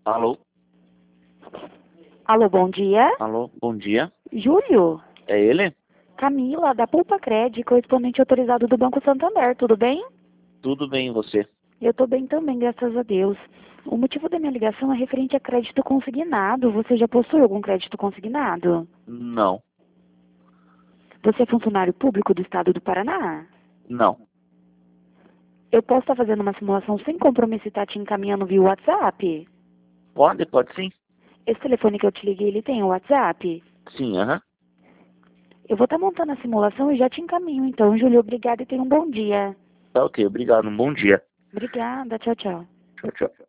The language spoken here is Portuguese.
Alô? Alô, bom dia. Alô, bom dia. Júlio? É ele? Camila, da Pulpa Cred, correspondente autorizado do Banco Santander, tudo bem? Tudo bem, e você? Eu tô bem também, graças a Deus. O motivo da minha ligação é referente a crédito consignado. Você já possui algum crédito consignado? Não, Você é funcionário público do estado do Paraná? não. Eu posso estar fazendo uma simulação sem compromisso e estar te encaminhando via WhatsApp? Pode sim? Esse telefone que eu te liguei, ele tem o WhatsApp? Sim, aham. Eu vou estar montando a simulação e já te encaminho. Então, Júlio, obrigada e tenha um bom dia. Tá ok, obrigado. Um bom dia. Obrigada, tchau, tchau. Tchau, tchau.